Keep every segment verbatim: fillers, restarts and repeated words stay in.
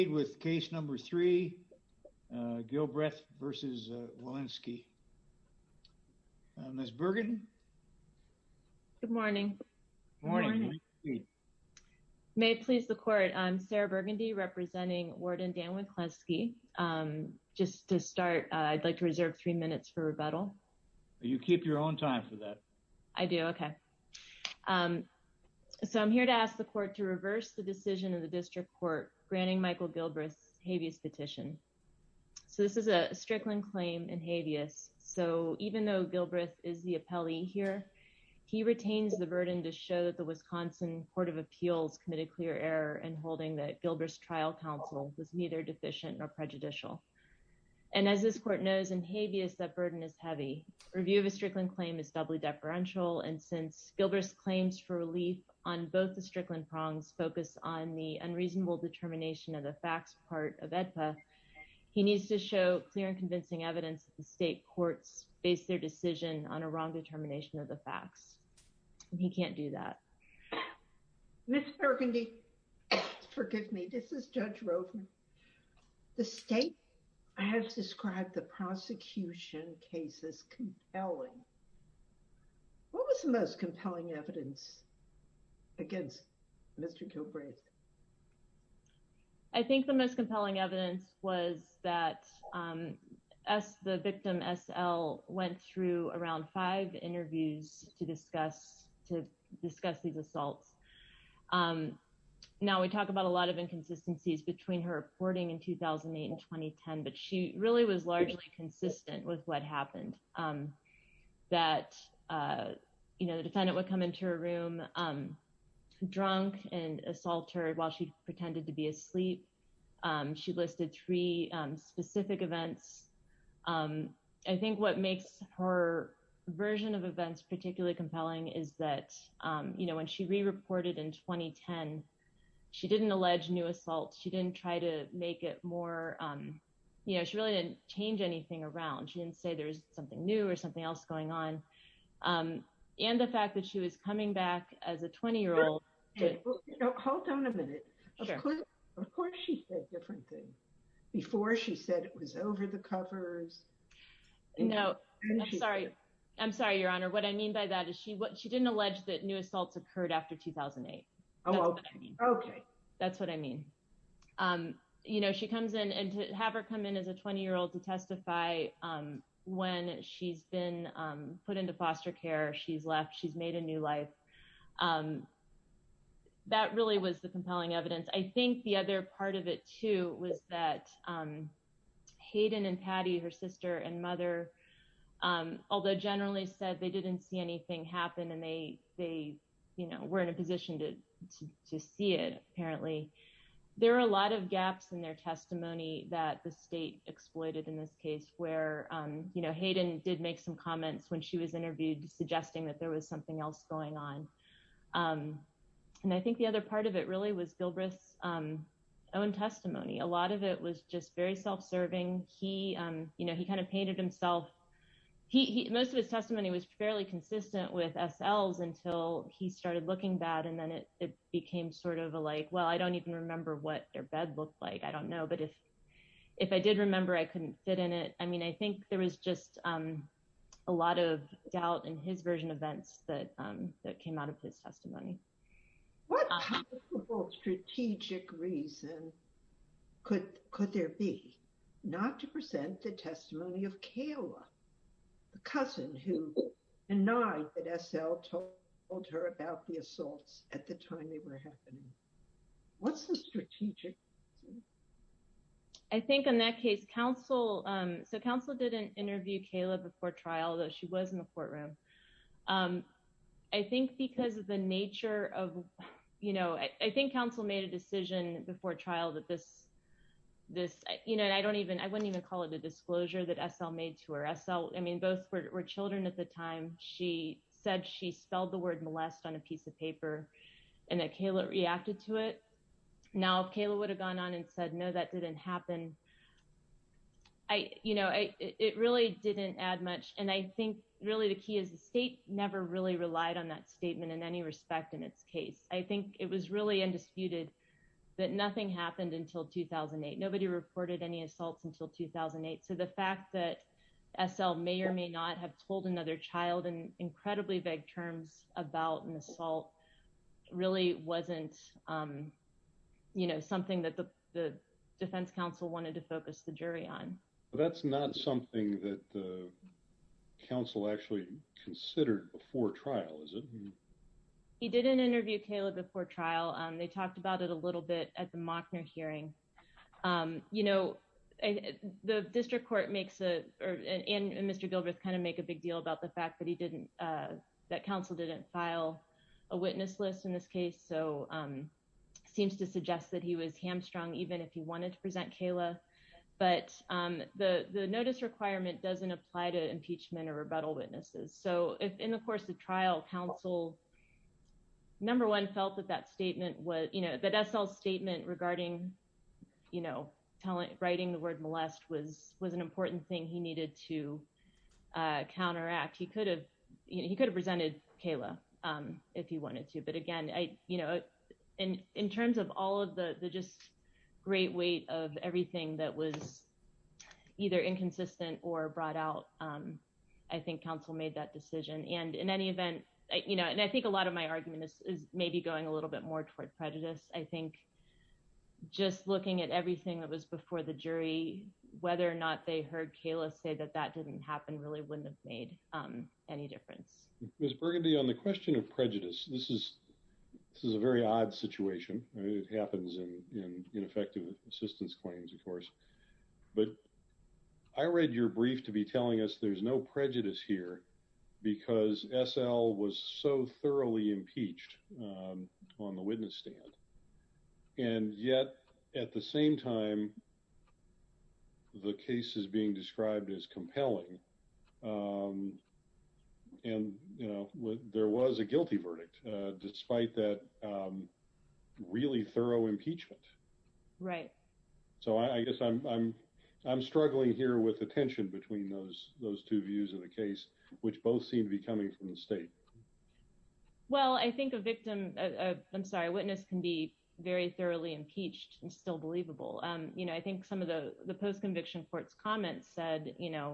With case number three, uh, Gilbreth versus uh, Walensky. Uh, Miz Bergen. Good morning. Morning. Morning. May it please the court, I'm Sarah Burgundy representing Warden Dan Winkleski. Um, just to start, uh, I'd like to reserve three minutes for rebuttal. You keep your own time for that. I do, okay. Um, so I'm here to ask the court to reverse the decision of the district court granting Michael Gilbreth's habeas petition. So this is a Strickland claim in habeas. So even though Gilbreth is the appellee here, he retains the burden to show that the Wisconsin Court of Appeals committed clear error in holding that Gilbreth's trial counsel was neither deficient nor prejudicial. And as this court knows, in habeas, that burden is heavy. Review of a Strickland claim is doubly deferential, and since Gilbreth's claims for relief on both the Strickland prongs focus on the unreasonable determination of the facts part of E D P A, he needs to show clear and convincing evidence that the state courts base their decision on a wrong determination of the facts. And he can't do that. Miz Burgundy, forgive me, this is Judge Rovner. The state has described the prosecution case as compelling. What was the most compelling evidence against Mister Gilbreth? I think the most compelling evidence was that um, S, the victim S L went through around five interviews to discuss to discuss these assaults. Um, now we talk about a lot of inconsistencies between her reporting in two thousand eight and twenty ten, but she really was largely consistent with what happened. Um, that uh, you know, the defendant would come into her room um, drunk and assault her while she pretended to be asleep. Um, she listed three um, specific events. Um, I think what makes her version of events particularly compelling is that, um, you know, when she re-reported in twenty ten, she didn't allege new assaults. She didn't try to make it more, um, you know, she really didn't change anything around. She didn't say there was something new or something else going on. Um, and the fact that she was coming back as a twenty-year-old. Hey, no, hold on a minute. Sure. Of course, of course she said different things. Before she said it was over the covers. No, I'm sorry. Said, I'm sorry, Your Honor. What I mean by that is she what she didn't allege that new assaults occurred after two thousand eight. Oh, That's okay. what I mean. Okay. That's what I mean. Um, you know, she comes in, and to have her come in as a twenty-year-old to testify um, when she's been um, put into foster care, she's left, she's made a new life. Um, that really was the compelling evidence. I think the other part of it, too, was that um, Hayden and Patty, her sister and mother, um, although generally said they didn't see anything happen and they, they you know, were in a position to, to, to see it, apparently. There are a lot of gaps in their testimony that the state exploited in this case where, um, you know, Hayden did make some comments when she was interviewed suggesting that there was something else going on. Um, and I think the other part of it really was Gilbreth's um, own testimony. A lot of it was just very self-serving. He, um, you know, he kind of painted himself. He, he, most of his testimony was fairly consistent with S L's until he started looking bad, and then it, it became sort of a like, well, I don't even remember what their bed looked like. I don't know, but if if I did remember, I couldn't fit in it. I mean, I think there was just um, a lot of doubt in his version of events that um, that came out of his testimony. What possible strategic reason could could there be not to present the testimony of Kayla, the cousin who denied that S L told her about the assaults at the time they were happening? What's the strategic reason? I think in that case, counsel, um, so counsel didn't interview Kayla before trial, though she was in the courtroom. Um, I think because of the nature of, you know, I, I think counsel made a decision before trial that this, this, you know, and I don't even, I wouldn't even call it a disclosure that S L made to her. S L, I mean, both were, were children at the time. She said she spelled the word molest on a piece of paper and that Kayla reacted to it. Now, if Kayla would have gone on and said, no, that didn't happen, I, you know, I, it really didn't add much. And I think really the key is the state never really relied on that statement in any respect in its case. I think it was really undisputed that nothing happened until two thousand eight. Nobody reported any assaults until two thousand eight. So the fact that S L may or may not have told another child in incredibly vague terms about an assault really wasn't, um, you know, something that the, the defense counsel wanted to focus the jury on. That's not something that the counsel actually considered before trial, is it? He didn't interview Kayla before trial. Um, they talked about it a little bit at the Mockner hearing. Um, you know, I, the district court makes a, or and, and Mister Gilbreth kind of make a big deal about the fact that he didn't, uh, that counsel didn't file a witness list in this case. So um, seems to suggest that he was hamstrung even if he wanted to present Kayla. But um, the, the notice requirement doesn't apply to impeachment or rebuttal witnesses. So if in the course of trial, counsel, number one, felt that that statement was, you know, that S L's statement regarding, you know, telling, writing the word molest was, was an important thing he needed to uh, counteract. He could have, you know, he could have presented Kayla um, if he wanted to. But again, I, you know, in, in terms of all of the, the just great weight of everything that was either inconsistent or brought out, um, I think counsel made that decision. And in any event, I, you know, and I think a lot of my argument is, is maybe going a little bit more toward prejudice. I think just looking at everything that was before the jury, whether or not they heard Kayla say that that didn't happen really wouldn't have made um, any difference. Miz Burgundy, on the question of prejudice, this is this is a very odd situation. I mean, it happens in, in ineffective assistance claims, of course. But I read your brief to be telling us there's no prejudice here because S L was so thoroughly impeached um, on the witness stand. And yet, at the same time, the case is being described as compelling. Um, and, you know, there was a guilty verdict, uh, despite that um, really thorough impeachment. Right. So I, I guess I'm I'm I'm struggling here with the tension between those those two views of the case, which both seem to be coming from the state. Well, I think a victim, uh, uh, I'm sorry, a witness can be very thoroughly impeached and still believable. Um, you know, I think some of the, the post-conviction court's comments said, you know,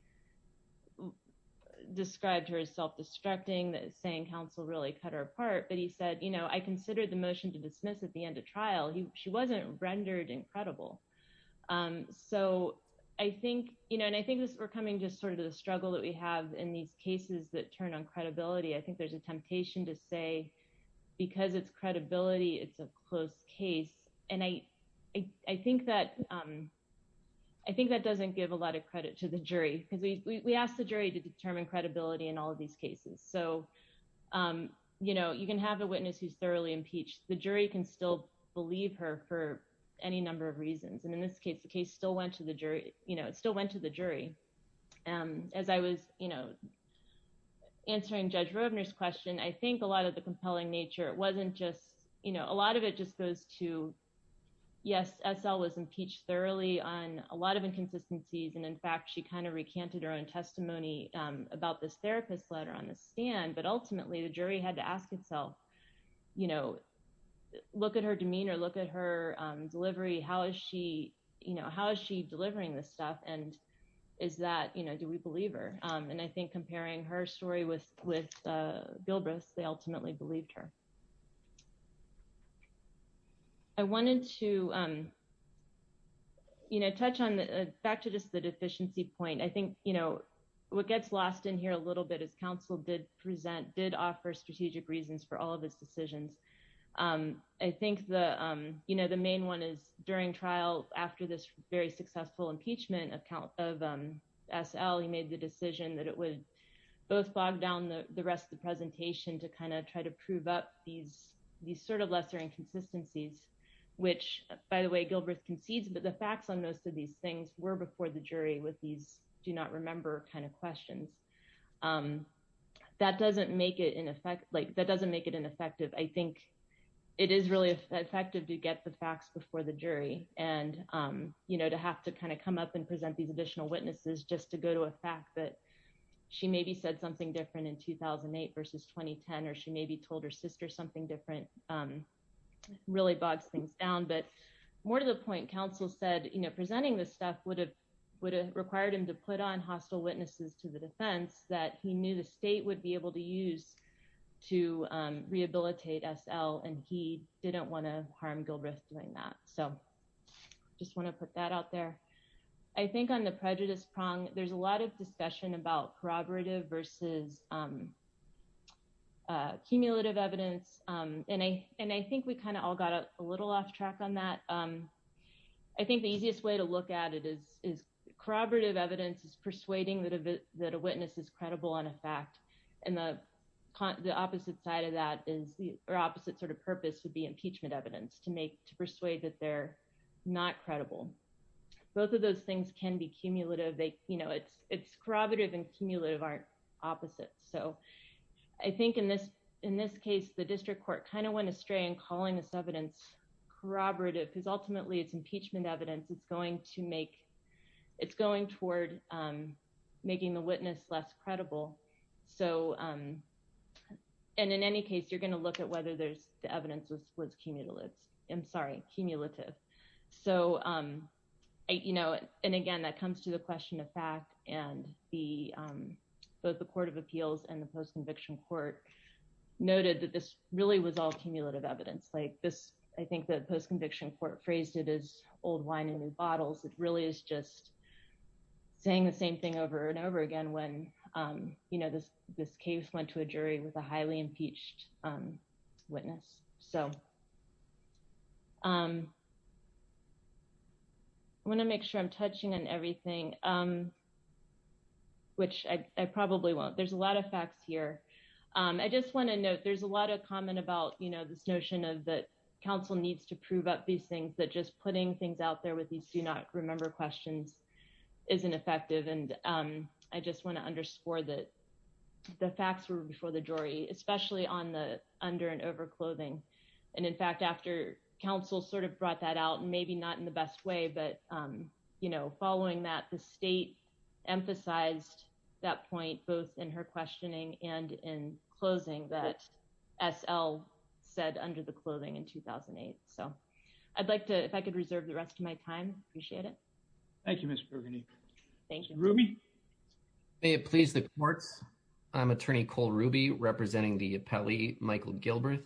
described her as self-destructing, that saying counsel really cut her apart. But he said, you know, I considered the motion to dismiss at the end of trial. He, she wasn't rendered incredible. Um, so I think, you know, and I think this, we're coming just sort of to the struggle that we have in these cases that turn on credibility. I think there's a temptation to say, because it's credibility, it's a close case. And I, I, I think that, um, I think that doesn't give a lot of credit to the jury, because we, we, we asked the jury to determine credibility in all of these cases. So, um, you know, you can have a witness who's thoroughly impeached. The jury can still believe her for any number of reasons. And in this case, the case still went to the jury, you know, it still went to the jury. Um, as I was, you know, answering Judge Rovner's question, I think a lot of the compelling nature, it wasn't just, you know, a lot of it just goes to, yes, S L was impeached thoroughly on a lot of inconsistencies. And in fact, she kind of recanted her own testimony um, about this therapist letter on the stand. But ultimately, the jury had to ask itself, you know, look at her demeanor, look at her um, delivery. How is she, you know, how is she delivering this stuff? And is that, you know, do we believe her? Um, and I think comparing her story with, with uh, Gilbreth, they ultimately believed her. I wanted to, um, you know, touch on the, uh, back to just the deficiency point. I think, you know, what gets lost in here a little bit is counsel did present, did offer strategic reasons for all of his decisions. Um, I think the, um, you know, the main one is during trial, after this very successful impeachment of, count, of um, S L, he made the decision that it would both bog down the, the rest of the presentation to kind of try to prove up these, these sort of lesser inconsistencies, which, by the way, Gilbreth concedes, but the facts on most of these things were before the jury with these do not remember kind of questions. Um, that doesn't make it in effect, like that doesn't make it ineffective. I think it is really effective to get the facts before the jury and, um, you know, to have to kind of come up and present these additional witnesses just to go to a fact that she maybe said something different in two thousand eight versus twenty ten, or she maybe told her sister something different. Um, really bogs things down. But more to the point, counsel said, you know, presenting this stuff would have would have required him to put on hostile witnesses to the defense that he knew the state would be able to use to um, rehabilitate S L, and he didn't want to harm Gilbreth doing that. So just want to put that out there. I think on the prejudice prong, there's a lot of discussion about corroborative versus um, uh, cumulative evidence. Um, and I and I think we kind of all got a, a little off track on that. Um, I think the easiest way to look at it is is corroborative evidence is persuading that a, that a witness is credible on a fact. And the the opposite side of that is the or opposite sort of purpose would be impeachment evidence to make to persuade that they're not credible. Both of those things can be cumulative. They, you know, it's it's corroborative and cumulative aren't opposites. So I think in this in this case, the district court kind of went astray in calling this evidence corroborative because ultimately it's impeachment evidence. It's going to make it's going toward um, making the witness less credible. So, um, and in any case, you're going to look at whether there's the evidence was was cumulative. I'm sorry, cumulative. So, um, I, you know, and again, that comes to the question of fact, and the um, both the Court of Appeals and the post-conviction court noted that this really was all cumulative evidence. Like this, I think the post-conviction court phrased it as old wine in new bottles. It really is just saying the same thing over and over again when, um, you know, this, this case went to a jury with a highly impeached um, witness. So um, I want to make sure I'm touching on everything, um, which I, I probably won't. There's a lot of facts here. Um, I just want to note there's a lot of comment about, you know, this notion of that counsel needs to prove up these things, that just putting things out there with these do not remember questions isn't effective. And um, I just want to underscore that the facts were before the jury, especially on the under and over clothing. And in fact, after counsel sort of brought that out, and maybe not in the best way, but, um, you know, following that, the state emphasized that point, both in her questioning and in closing, that S L said under the clothing in two thousand eight. So I'd like to, if I could reserve the rest of my time, appreciate it. Thank you, Miz Burgundy. Thank you. Ruby? May it please the courts. I'm attorney Cole Ruby, representing the appellee Michael Gilbreth.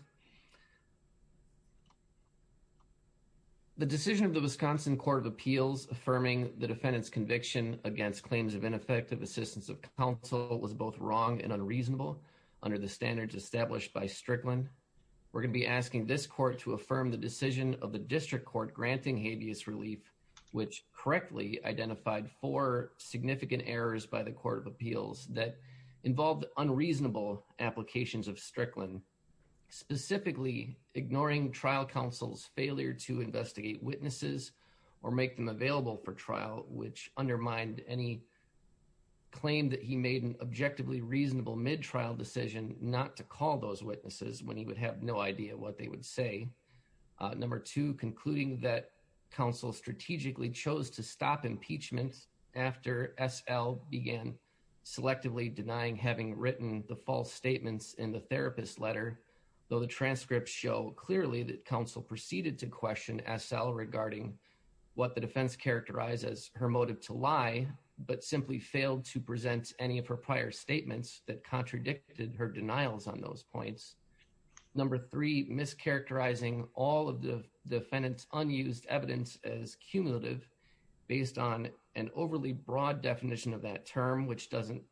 The decision of the Wisconsin Court of Appeals affirming the defendant's conviction against claims of ineffective assistance of counsel was both wrong and unreasonable under the standards established by Strickland. We're going to be asking this court to affirm the decision of the district court granting habeas relief, which correctly identified four significant errors by the Court of Appeals that involved unreasonable applications of Strickland, specifically ignoring trial counsel's failure to investigate witnesses or make them available for trial, which undermined any claim that he made an objectively reasonable mid-trial decision not to call those witnesses when he would have no idea what they would say. Uh, number two, concluding that counsel strategically chose to stop impeachment after S L began selectively denying having written the false statements in the therapist letter, though the transcripts show clearly that counsel proceeded to question S L regarding what the defense characterized as her motive to lie, but simply failed to present any of her prior statements that contradicted her denials on those points. Number three, mischaracterizing all of the defendant's unused evidence as cumulative based on an overly broad definition of that term, which doesn't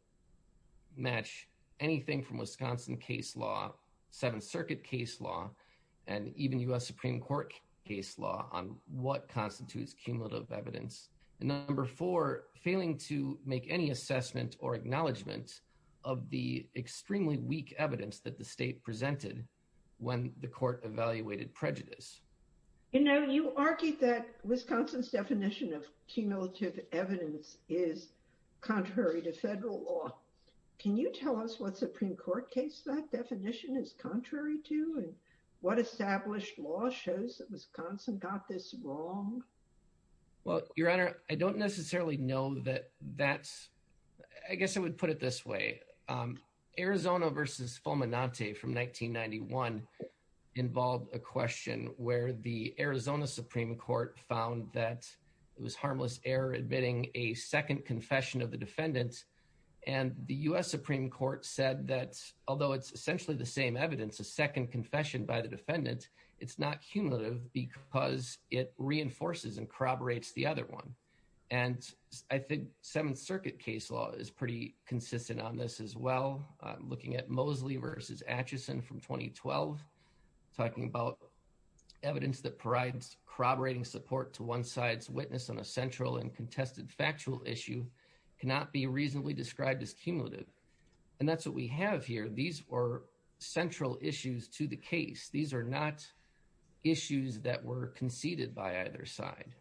match anything from Wisconsin case law, Seventh Circuit case law, and even U S Supreme Court case law on what constitutes cumulative evidence. And number four, failing to make any assessment or acknowledgement of the extremely weak evidence that the state presented when the court evaluated prejudice. You know, you argued that Wisconsin's definition of cumulative evidence is contrary to federal law. Can you tell us what Supreme Court case that definition is contrary to, and what established law shows that Wisconsin got this wrong? Well, Your Honor, I don't necessarily know that that's, I guess I would put it this way. Um, Arizona versus Fulminante from nineteen ninety-one involved a question where the Arizona Supreme Court found that it was harmless error admitting a second confession of the defendant. And the U S Supreme Court said that although it's essentially the same evidence, a second confession by the defendant, it's not cumulative because it reinforces and corroborates the other one. And I think Seventh Circuit case law is pretty consistent on this as well. Uh, looking at Mosley versus Atchison from twenty twelve, talking about evidence that provides corroborating support to one side's witness on a central and contested factual issue cannot be reasonably described as cumulative. And that's what we have here. These are central issues to the case. These are not issues that were conceded by either side.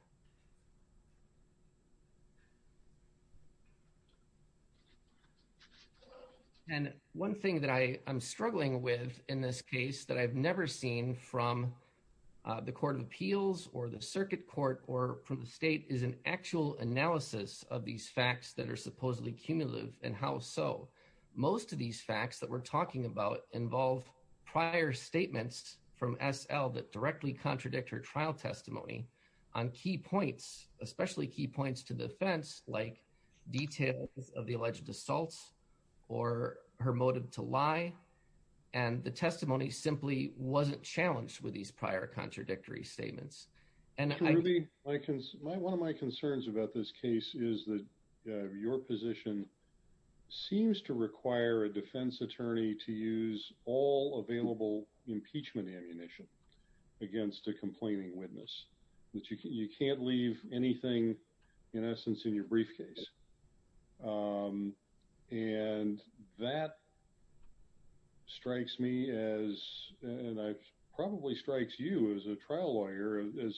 And one thing that I, I'm struggling with in this case that I've never seen from uh, the Court of Appeals or the Circuit Court or from the state is an actual analysis of these facts that are supposedly cumulative, and how so. Most of these facts that we're talking about involve prior statements from S L that directly contradict her trial testimony on key points, especially key points to the defense, like details of the alleged assaults or her motive to lie. And the testimony simply wasn't challenged with these prior contradictory statements. And Mister Ruby, my, cons- my one of my concerns about this case is that uh, your position seems to require a defense attorney to use all available impeachment ammunition against a complaining witness. That you can, you can't leave anything, in essence, in your briefcase. Um, and that strikes me as, and I probably strikes you as a trial lawyer, as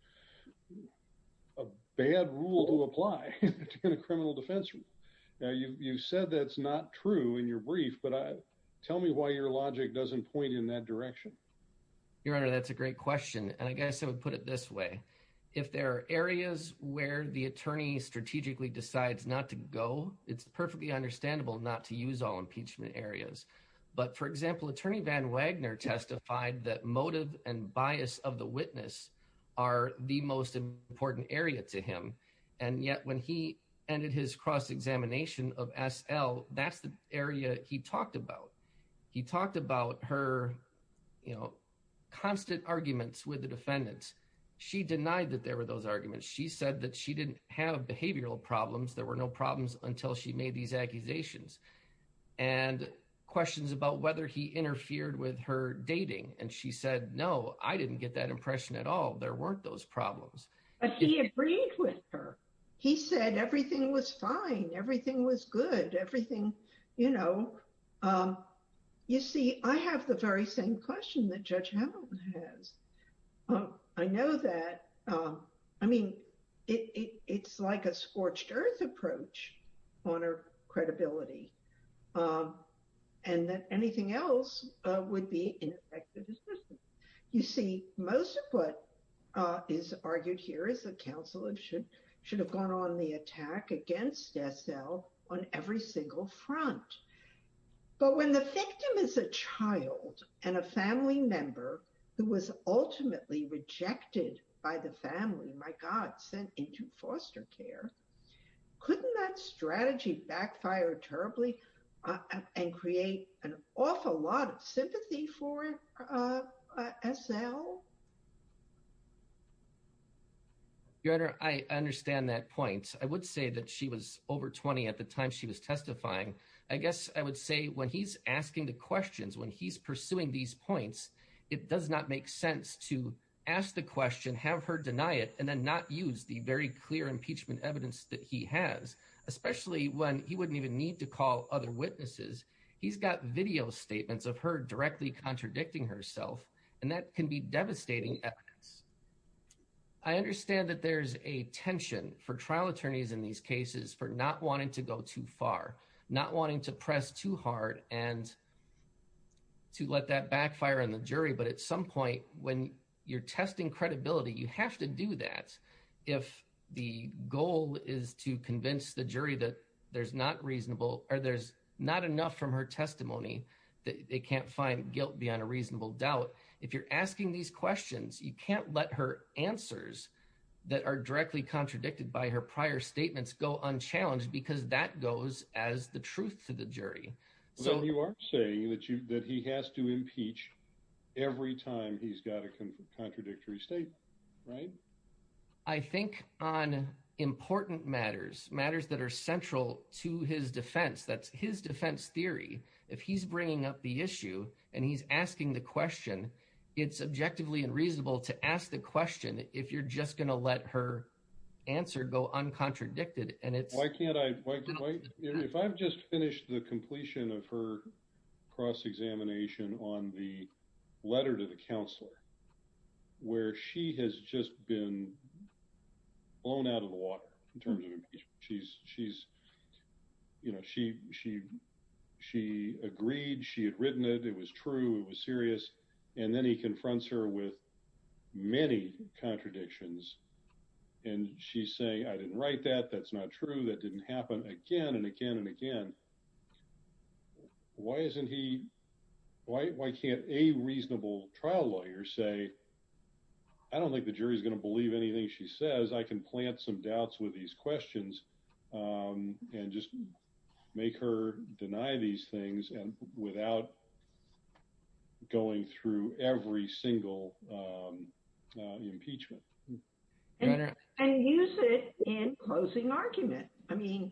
a bad rule to apply in a criminal defense rule. Now, you you said that's not true in your brief, but I, tell me why your logic doesn't point in that direction. Your Honor, that's a great question. And I guess I would put it this way. If there are areas where the attorney strategically decides not to go, it's perfectly understandable not to use all impeachment areas. But for example, Attorney Van Wagner testified that motive and bias of the witness are the most important area to him. And yet when he ended his cross-examination of S L, that's the area he talked about. He talked about her, you know, constant arguments with the defendants. She denied that there were those arguments. She said that she didn't have behavioral problems. There were no problems until she made these accusations. And questions about whether he interfered with her dating. And she said, no, I didn't get that impression at all. There weren't those problems. But he agreed with her. He said everything was fine. Everything was good. Everything, you know. Um, you see, I have the very same question that Judge Hamilton has. Um, I know that, um, I mean, it, it it's like a scorched earth approach on her credibility. Um, and that anything else uh, would be ineffective assistance. You see, most of what uh, is argued here is that counsel should, should have gone on the attack against S L on every single front. But when the victim is a child and a family member who was ultimately rejected by the family, my God, sent into foster care, couldn't that strategy backfire terribly uh, and create an awful lot of sympathy for uh, uh, S L? Your Honor, I understand that point. I would say that she was over twenty at the time she was testifying. I guess I would say when he's asking the questions, when he's pursuing these points, it does not make sense to ask the question, have her deny it, and then not use the very clear impeachment evidence that he has, especially when he wouldn't even need to call other witnesses. He's got video statements of her directly contradicting herself, and that can be devastating evidence. I understand that there's a tension for trial attorneys in these cases for not wanting to go too far, not wanting to press too hard and to let that backfire on the jury. But at some point, when you're testing credibility, you have to do that. If the goal is to convince the jury that there's not reasonable or there's not enough from her testimony that they can't find guilt beyond a reasonable doubt, If you're asking these questions, you can't let her answers that are directly contradicted by her prior statements go unchallenged, because that goes as the truth to the jury. So then you are saying that you that he has to impeach every time he's got a con- contradictory statement, right? I think on important matters, matters that are central to his defense, that's his defense theory. If he's bringing up the issue and he's asking the question, it's objectively unreasonable to ask the question if you're just going to let her answer go uncontradicted. And it's why can't I? Why? why if I've just finished the completion of her cross-examination on the letter to the counselor, where she has just been blown out of the water in terms of impeachment. She's she's you know she she she agreed. She had written it. It was true. It was serious. And then he confronts her with many contradictions. And she's saying, I didn't write that. That's not true. That didn't happen, again and again and again. Why isn't he, why why can't a reasonable trial lawyer say, I don't think the jury's going to believe anything she says. I can plant some doubts with these questions um, and just make her deny these things, and without going through every single um, uh, impeachment. And, and use it in closing argument. I mean,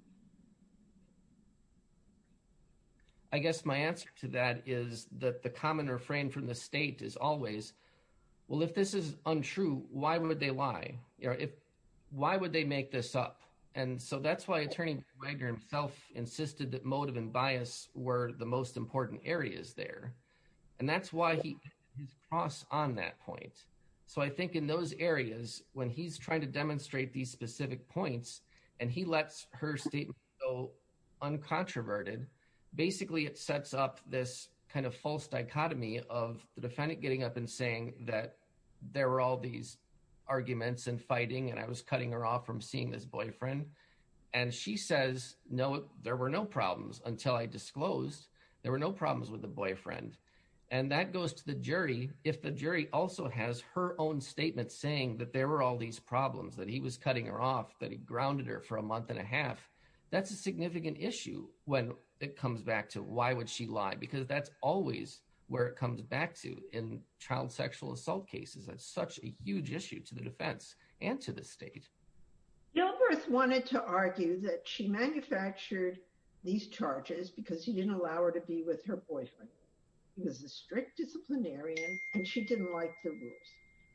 I guess my answer to that is that the common refrain from the state is always, well, if this is untrue, why would they lie? You know, if why would they make this up? And so that's why Attorney Wagner himself insisted that motive and bias were the most important areas there. And that's why he his cross on that point. So I think in those areas, when he's trying to demonstrate these specific points and he lets her statement go uncontroverted, basically it sets up this kind of false dichotomy of the defendant getting up and saying that there were all these arguments and fighting and I was cutting her off from seeing this boyfriend. And she says, no, there were no problems until I disclosed. There were no problems with the boyfriend. And that goes to the jury. If the jury also has her own statement saying that there were all these problems, that he was cutting her off, that he grounded her for a month and a half, that's a significant issue when it comes back to why would she lie? Because that's always where it comes back to in child sexual assault cases. That's such a huge issue to the defense and to the state. Gilbreth wanted to argue that she manufactured these charges because he didn't allow her to be with her boyfriend. He was a strict disciplinarian and she didn't like the rules.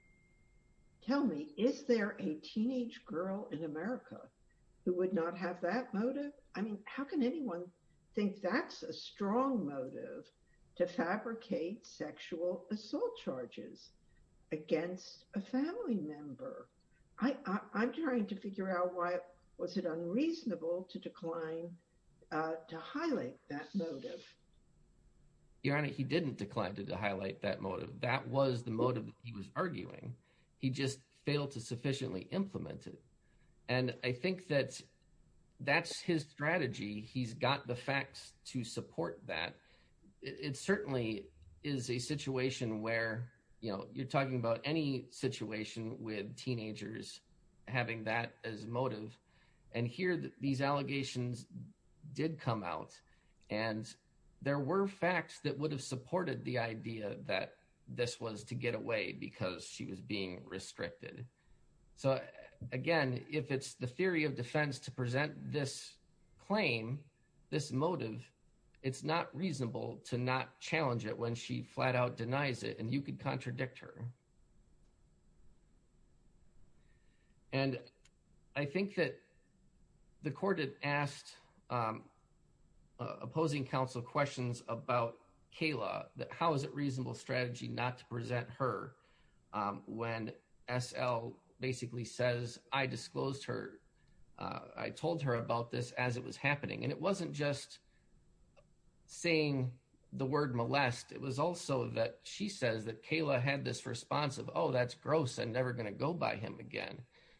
Tell me, is there a teenage girl in America who would not have that motive? I mean, how can anyone think that's a strong motive to fabricate sexual assault charges against a family member? I, I, I'm trying to figure out why was it unreasonable to decline uh, to highlight that motive. Your Honor, he didn't decline to highlight that motive. That was the motive that he was arguing. He just failed to sufficiently implement it. And I think that that's his strategy. He's got the facts to support that. It, it certainly is a situation where, you know, you're talking about any situation with teenagers having that as motive. And here, these allegations did come out. And there were facts that would have supported the idea that this was to get away because she was being restricted. So again, if it's the theory of defense to present this claim, this motive, it's not reasonable to not challenge it when she flat out denies it, and you could contradict her. And I think that the court had asked um, uh, opposing counsel questions about Kayla, that how is it reasonable strategy not to present her um, when S L basically says, I disclosed her, uh, I told her about this as it was happening. And it wasn't just saying the word molest. It was also that she says that Kayla had this response of, oh, that's gross, I'm never going to go by him again.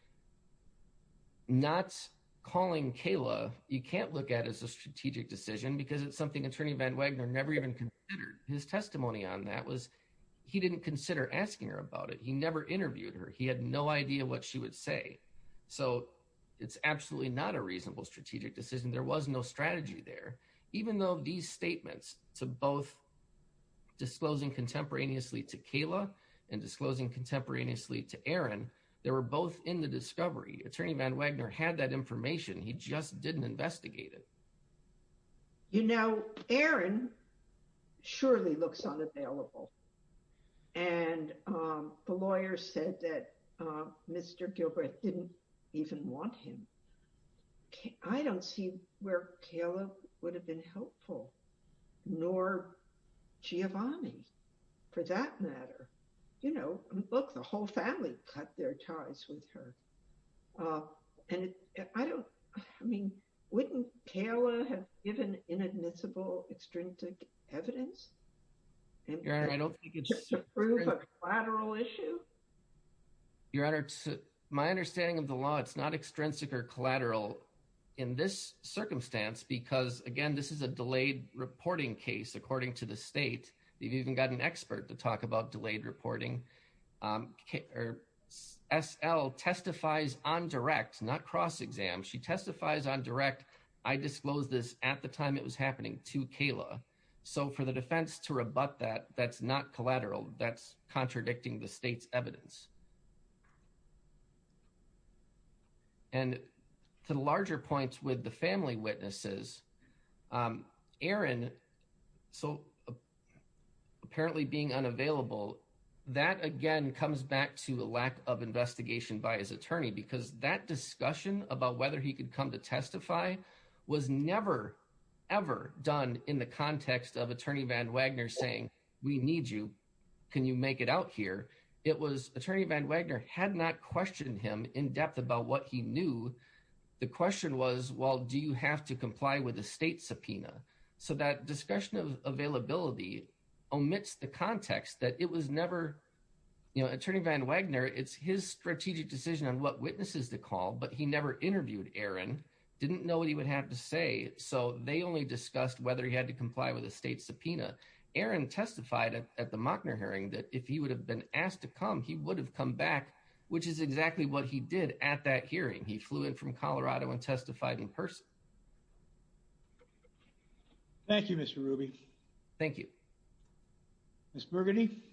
Not calling Kayla, you can't look at as a strategic decision because it's something Attorney Van Wagner never even considered. His testimony on that was he didn't consider asking her about it. He never interviewed her. He had no idea what she would say. So it's absolutely not a reasonable strategic decision. There was no strategy there, even though these statements to both disclosing contemporaneously to Kayla and disclosing contemporaneously to Aaron, they were both in the discovery. Attorney Van Wagner had that information. He just didn't investigate it. You know, Aaron surely looks unavailable. And um, the lawyer said that uh, Mister Gilbreth didn't even want him. I don't see where Kayla would have been helpful, nor Giovanni, for that matter. You know, look, the whole family cut their ties with her. Uh, and it, I don't, I mean, wouldn't Kayla have given inadmissible extrinsic evidence? And Your Honor, I don't think it's to prove a collateral issue? Your Honor, to my understanding of the law, it's not extrinsic or collateral in this circumstance because, again, this is a delayed reporting case, according to the state. They've even got an expert to talk about delayed reporting. Um, or S L testifies on direct, not cross-exam. She testifies on direct. I disclosed this at the time it was happening to Kayla. So for the defense to rebut that, that's not collateral. That's contradicting the state's evidence. And to the larger points with the family witnesses, um, Aaron, so uh, apparently being unavailable, that again comes back to a lack of investigation by his attorney, because that discussion about whether he could come to testify was never, ever done in the context of Attorney Van Wagner saying, we need you. Can you make it out here? It was Attorney Van Wagner had not questioned him in depth about what he knew. The question was, well, do you have to comply with the state subpoena? So that discussion of availability omits the context that it was never, you know, Attorney Van Wagner, it's his strategic decision on what witnesses to call, but he never interviewed Aaron, didn't know what he would have to say. So they only discussed whether he had to comply with a state subpoena. Aaron testified at, at the Mockner hearing that if he would have been asked to come, he would have come back, which is exactly what he did at that hearing. He flew in from Colorado and testified in person. Thank you, Mister Ruby. Thank you. Miz Burgundy?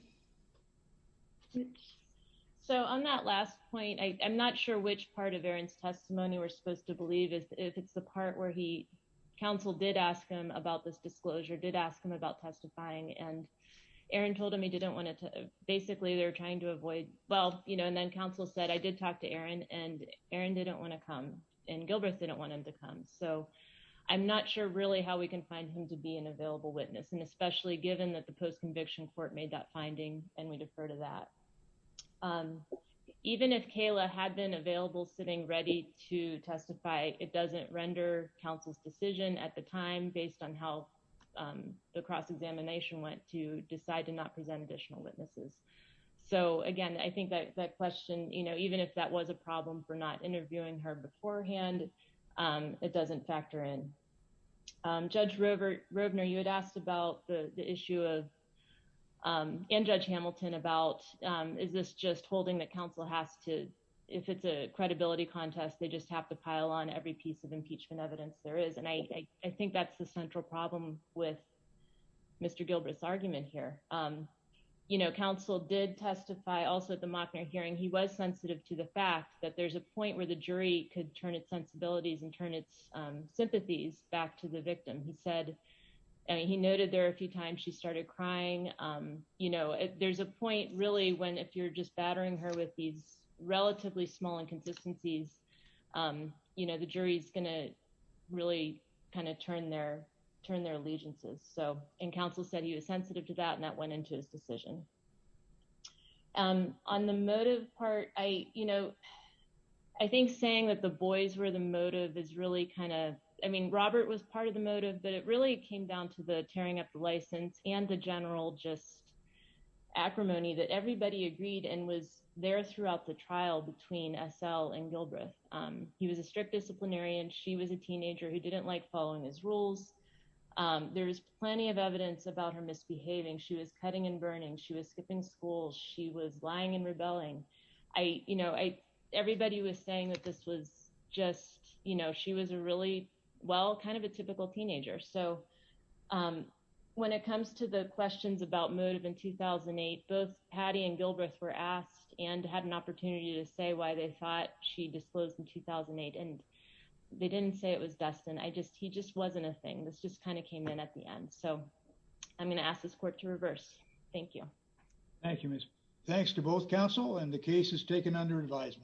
So on that last point, I, I'm not sure which part of Aaron's testimony we're supposed to believe, is if it's the part where he, counsel did ask him about this disclosure, did ask him about testifying, and Aaron told him he didn't want to, basically they're trying to avoid, well, you know, and then counsel said, I did talk to Aaron, and Aaron didn't want to come, and Gilbreth didn't want him to come. So I'm not sure really how we can find him to be an available witness, and especially given that the post-conviction court made that finding, and we defer to that. Um, even if Kayla had been available, sitting ready to testify, it doesn't render counsel's decision at the time, based on how um, the cross-examination went, to decide to not present additional witnesses. So again, I think that that question, you know, even if that was a problem for not interviewing her beforehand, um, it doesn't factor in. Um, Judge Rover, Rovner, you had asked about the, the issue of, um, and Judge Hamilton, about um, is this just holding that counsel has to, if it's a credibility contest, they just have to pile on every piece of impeachment evidence there is. And I, I, I think that's the central problem with Mister Gilbreth's argument here. Um, you know, counsel did testify also at the Mockner hearing. He was sensitive to the fact that there's a point where the jury could turn its sensibilities and turn its um, sympathies back to the victim. He said, I mean, he noted there a few times she started crying. Um, you know, it, there's a point really when, if you're just battering her with these relatively small inconsistencies, um, you know, the jury's going to really kind of turn their turn their allegiances. So, and counsel said he was sensitive to that, and that went into his decision. Um, on the motive part, I, you know, I think saying that the boys were the motive is really kind of, I mean, Robert was part of the motive, but it really came down to the tearing up the license and the general just acrimony that everybody agreed and was there throughout the trial between S L and Gilbreth. Um, he was a strict disciplinarian. She was a teenager who didn't like following his rules. Um, there's plenty of evidence about her misbehaving. She was cutting and burning. She was skipping school. She was lying and rebelling. I, you know, I, everybody was saying that this was just, you know, she was a really, well, kind of a typical teenager. So um, when it comes to the questions about motive in two thousand eight, both Patty and Gilbreth were asked and had an opportunity to say why they thought she disclosed in two thousand eight. And they didn't say it was Dustin. I just, he just wasn't a thing. This just kind of came in at the end. So I'm going to ask this court to reverse. Thank you. Thank you, Miz Thanks to both counsel, and the case is taken under advisement.